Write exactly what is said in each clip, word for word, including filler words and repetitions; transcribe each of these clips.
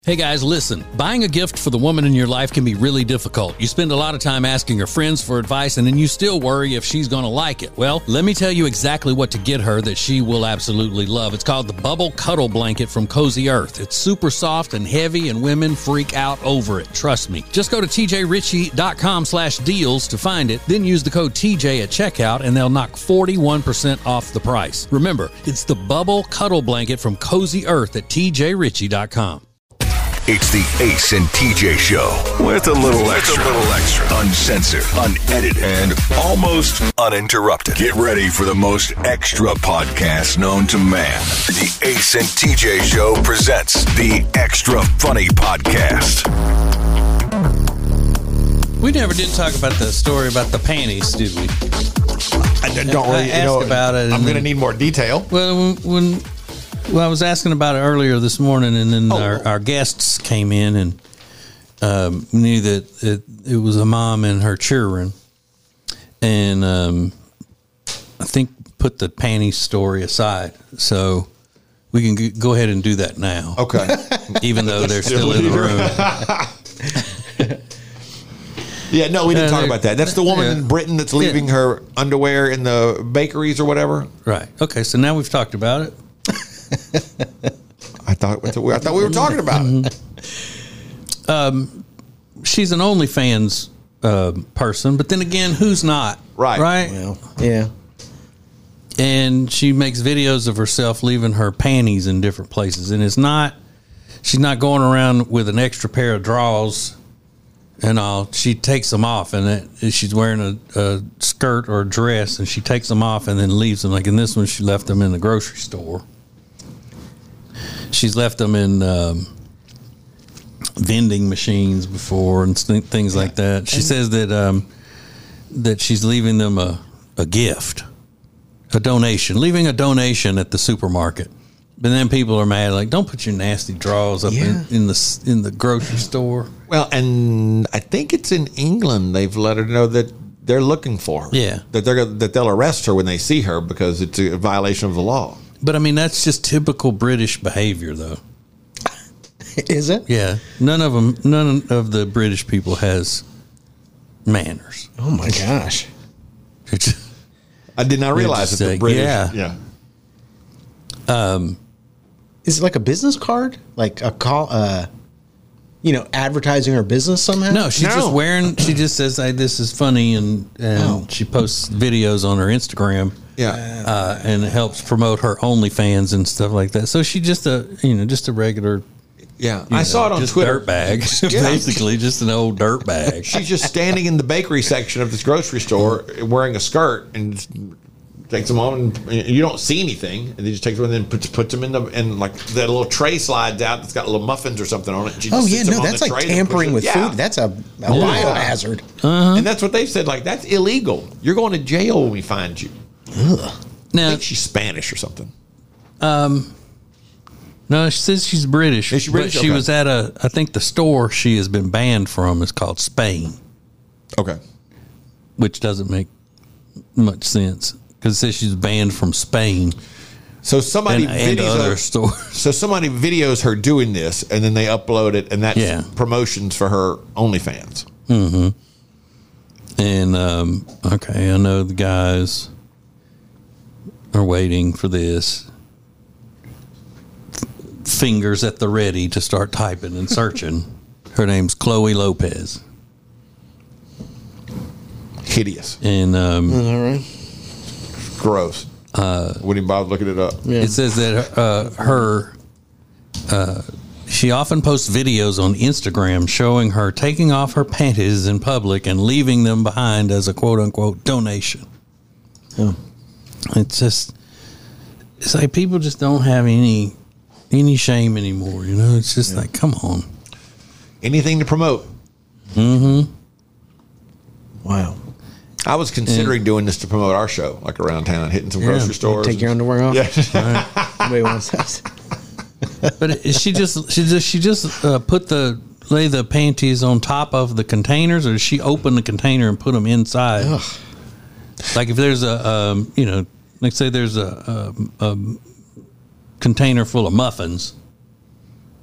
Hey guys, listen, buying a gift for the woman in your life can be really difficult. You spend a lot of time asking her friends for advice and then you still worry if she's going to like it. Well, let me tell you exactly what to get her that she will absolutely love. It's called the Bubble Cuddle Blanket from Cozy Earth. It's super soft and heavy and women freak out over it. Trust me. Just go to T J Ritchie dot com slash deals to find it. Then use the code T J at checkout and they'll knock forty-one percent off the price. Remember, it's the Bubble Cuddle Blanket from Cozy Earth at T J Ritchie dot com. It's the Ace and T J Show with a little extra, a little extra, uncensored, unedited, and almost uninterrupted. Get ready for the most extra podcast known to man. The Ace and T J Show presents the Extra Funny Podcast. We never did talk about the story about the panties, did we? I don't really, I you know, asked about it. I'm going to then- need more detail. Well, when, when well, I was asking about it earlier this morning, and then Oh. our, our guests came in and um, knew that it, it was a mom and her children, and um, I think put the panties story aside, so we can g- go ahead and do that now. Okay. Even though they're still in the room. Yeah, no, we didn't Uh, talk they're- about that. That's the woman yeah. in Britain that's leaving Yeah. her underwear in the bakeries or whatever. Right. Okay. So now we've talked about it. I thought I thought we were talking about it. She's an OnlyFans uh, person, but then again, who's not? Right. Right. Well, yeah. And she makes videos of herself leaving her panties in different places, and it's not. She's not going around with an extra pair of drawers and all. She takes them off, and it, she's wearing a, a skirt or a dress, and she takes them off and then leaves them. Like in this one, she left them in the grocery store. She's left them in um, vending machines before and th- things like that. She says that um, that she's leaving them a, a gift, a donation, leaving a donation at the supermarket. But then people are mad, like, don't put your nasty drawers up Yeah. in, in the in the grocery store. Well, and I think it's in England. They've let her know that they're looking for her. Yeah. that they're gonna- that they'll arrest her when they see her because it's a violation of the law. But I mean, that's just typical British behavior, though. Is it? Yeah, none of them, none of the British people has manners. Oh my gosh. They're just- I did not realize just that the like, British. yeah. yeah. Is it like a business card? Like a call, uh, you know, advertising her business somehow? No, she's No. just wearing. She just says, "Hey, this is funny," and and Oh. she posts videos on her Instagram. Yeah. uh, and it helps promote her OnlyFans and stuff like that. So she just a you know just a regular. Yeah. you I know, saw it on just Twitter. Dirt bag, Yeah. basically, just an old dirt bag. She's just standing in the bakery section of this grocery store wearing a skirt and just takes them on, and you don't see anything. And then just takes them and then puts, puts them in the and like that little tray slides out that's got little muffins or something on it. And she Oh just yeah, sits them no, on that's the like tray and tampering with pushes- yeah. food. That's a, a biohazard. Uh-huh. And that's what they've said. Like that's illegal. You're going to jail when we find you. I Now, think she's Spanish or something. no, she says she's British. Is she British? But she Okay. was at a. I think the store she has been banned from is called Spain, Okay. which doesn't make much sense because it says she's banned from Spain So somebody and, and videos other her, stores. so somebody videos her doing this, and then they upload it, and that's Yeah. promotions for her OnlyFans. And um, okay, I know the guys are waiting for this. Fingers at the ready to start typing and searching. Her name's Chloe Lopez, Hideous, and um, All right. gross. Uh, Wouldn't bother looking it up. Yeah. it says that uh, her. Uh, she often posts videos on Instagram showing her taking off her panties in public and leaving them behind as a quote unquote donation. Oh. It's just, it's like people just don't have any any shame anymore. You know, it's just like, come on. Anything to promote. Wow. I was considering doing this to promote our show, like around town, hitting some Yeah. grocery stores. Take your underwear off. Yeah. Nobody wants that. But it- she just she just she just uh, put the lay the panties on top of the containers, or does she open the container and put them inside? Ugh. Like if there's a um, you know, like say there's a, a, a container full of muffins.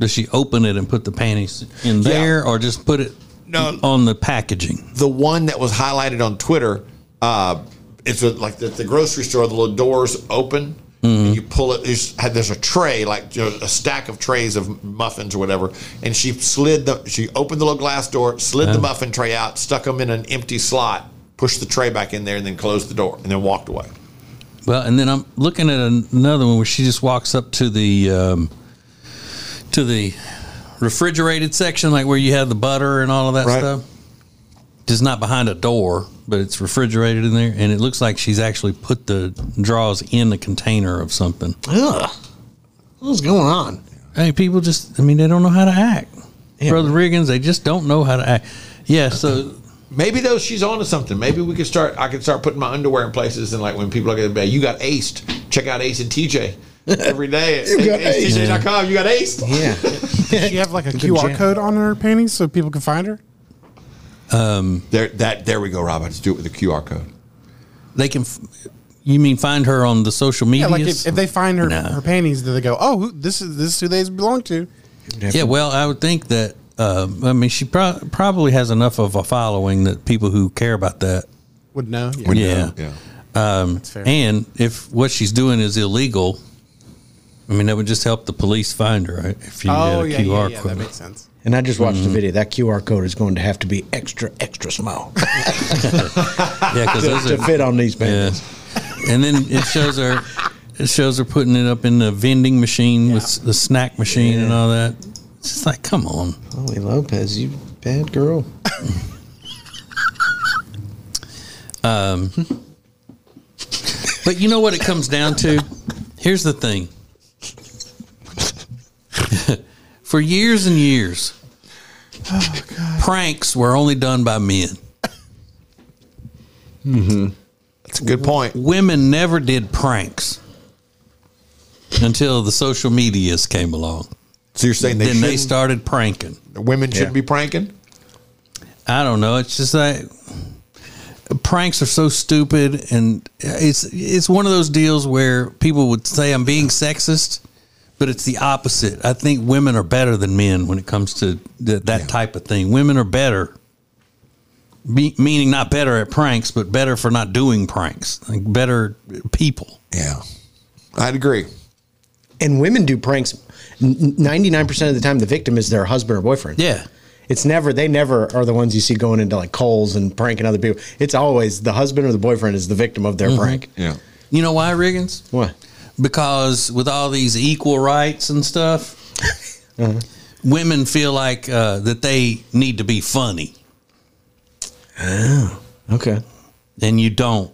Does she open it and put the panties in there, Yeah. or just put it No. on the packaging? The one that was highlighted on Twitter, uh, it's a, like the, the grocery store. The little doors open. Mm-hmm. And you pull it. There's, there's a tray, like you know, a stack of trays of muffins or whatever. And she slid the. She opened the little glass door, slid the muffin tray out, stuck them in an empty slot, pushed the tray back in there, and then closed the door, and then walked away. Well, and then I'm looking at another one where she just walks up to the um, to the refrigerated section, like where you have the butter and all of that Right. stuff. Just not behind a door, but it's refrigerated in there, and it looks like she's actually put the drawers in the container of something. Ugh. What's going on? Hey, people just, I mean, they don't know how to act. Yeah. Brother Riggins, they just don't know how to act. Yeah, so Maybe though she's on to something. Maybe we could start. I could start putting my underwear in places, and like when people look at it, you got aced. Check out Ace and T J every day. At You got ace t j dot com. You got aced. Yeah. Does she have like a Q R jam. code on her panties so people can find her? There, that there we go, Rob. Let's do it with the Q R code. they can, f- you mean find her on the social media? Yeah, like if, if they find her No. her panties, do they go, oh, who, this is this is who they belong to? Yeah, well, I would think that, uh, I mean, she pro- probably has enough of a following that people who care about that. Would know. Yeah. Would Yeah. know, yeah. Um, That's fair. and if what she's doing is illegal, I mean, that would just help the police find her, right? If you Oh, had a yeah, Q R yeah, yeah, code. that makes sense. And I just watched Mm-hmm. the video. That Q R code is going to have to be extra, extra small Yeah, because those to are, fit on these yeah. pants. And then it shows her, it shows her putting it up in the vending machine with the snack machine and all that. It's just like, come on. Holy Lopez, you bad girl. But you know what it comes down to? Here's the thing. For years and years, pranks were only done by men. That's a good point. Women never did pranks until the social medias came along. So you're saying they Then they shouldn't- started pranking. women shouldn't be pranking? I don't know. It's just like pranks are so stupid, and it's it's one of those deals where people would say I'm being sexist, but it's the opposite. I think women are better than men when it comes to th- that type of thing. Women are better, Be, meaning not better at pranks, but better for not doing pranks, like better people. Yeah. I'd agree. And women do pranks. ninety-nine percent of the time, the victim is their husband or boyfriend. Yeah. It's never, they never are the ones you see going into like Kohl's and pranking other people. It's always the husband or the boyfriend is the victim of their Mm-hmm. prank. Yeah. You know why, Riggins? What? Because with all these equal rights and stuff, women feel like uh, that they need to be funny, Okay. and you don't.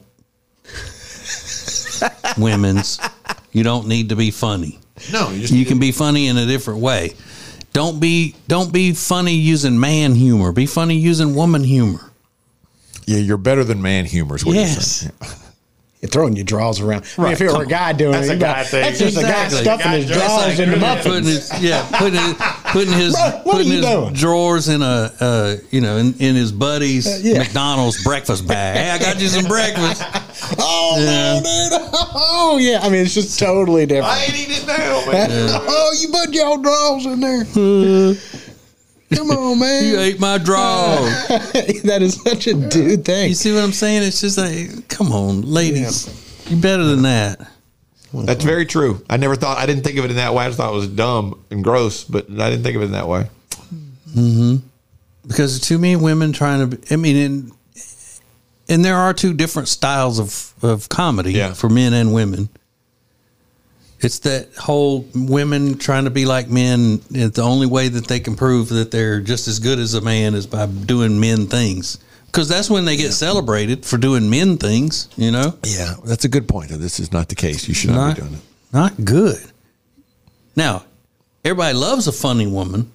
Women's, you don't need to be funny. No, you just You can be funny in a different way. Don't be don't be funny using man humor. Be funny using woman humor. Yeah, you're better than man humor is what Yes. you're saying. You're throwing your drawers around. I mean, if it were come a guy doing That's it, a you guy got- thing. that's just a guy Exactly. stuffing his drawers into Putting muffins. his, yeah, putting his, putting his, Bro, what are putting you his doing? drawers in a, uh, you know, in, in his buddy's yeah. McDonald's breakfast bag. Hey, I got you some breakfast. Oh, Yeah. man, dude. Oh, yeah. I mean, it's just totally different. I ain't eating it now, man. Oh, you put your drawers in there. Come on, man. You ate my drawers. That is such a dude thing. You see what I'm saying? It's just like, come on, ladies. You're better than that. That's very true. I never thought, I didn't think of it in that way. I just thought it was dumb and gross, but I didn't think of it in that way. Because too many women trying to, be, I mean, and, and there are two different styles of, of comedy Yeah. for men and women. It's that whole women trying to be like men. It's the only way that they can prove that they're just as good as a man is by doing men things. Because that's when they get celebrated for doing men things, you know? Yeah, that's a good point. This is not the case. You should not, Not, be doing it. not good. Now, everybody loves a funny woman,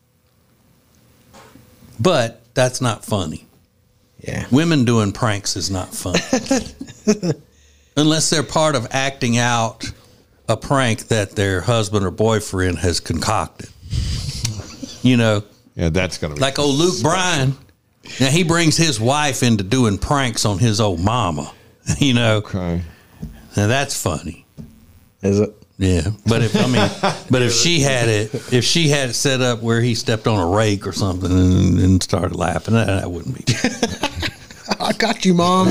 but that's not funny. Yeah. Women doing pranks is not fun. Unless they're part of acting out a prank that their husband or boyfriend has concocted. You know, Yeah, that's going to be like old Luke Bryan. Now, he brings his wife into doing pranks on his old mama. You know, okay. now that's funny. Is it? Yeah, but if I mean, but if she had it, if she had it set up where he stepped on a rake or something and, and started laughing, that, that wouldn't be. I got you, Mom.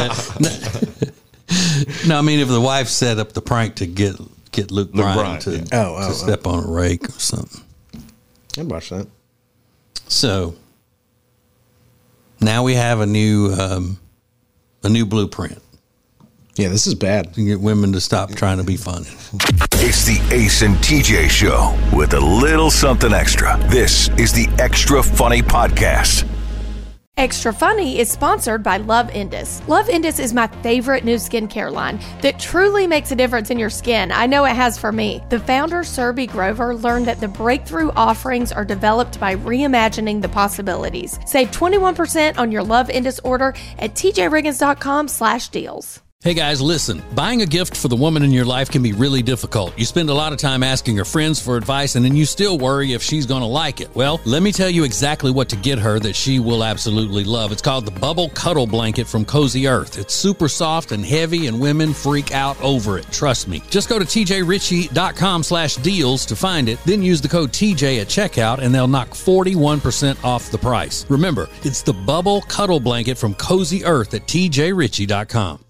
No, I mean if the wife set up the prank to get get Luke, Luke Bryan, Bryan to, yeah. oh, oh, to step oh. on a rake or something. I'd watch that. So now we have a new um, a new blueprint. Yeah, this is bad. To get women to stop trying to be funny. It's the Ace and T J Show with a little something extra. This is the Extra Funny Podcast. Extra Funny is sponsored by Love Indus. Love Indus is my favorite new skincare line that truly makes a difference in your skin. I know it has for me. The founder, Serby Grover, learned that the breakthrough offerings are developed by reimagining the possibilities. Save twenty-one percent on your Love Indus order at tjriggins.com slash deals. Hey guys, listen, buying a gift for the woman in your life can be really difficult. You spend a lot of time asking her friends for advice and then you still worry if she's going to like it. Well, let me tell you exactly what to get her that she will absolutely love. It's called the Bubble Cuddle Blanket from Cozy Earth. It's super soft and heavy and women freak out over it. Trust me. Just go to tjritchie.com slash deals to find it. Then use the code T J at checkout and they'll knock forty-one percent off the price. Remember, it's the Bubble Cuddle Blanket from Cozy Earth at t j ritchie dot com.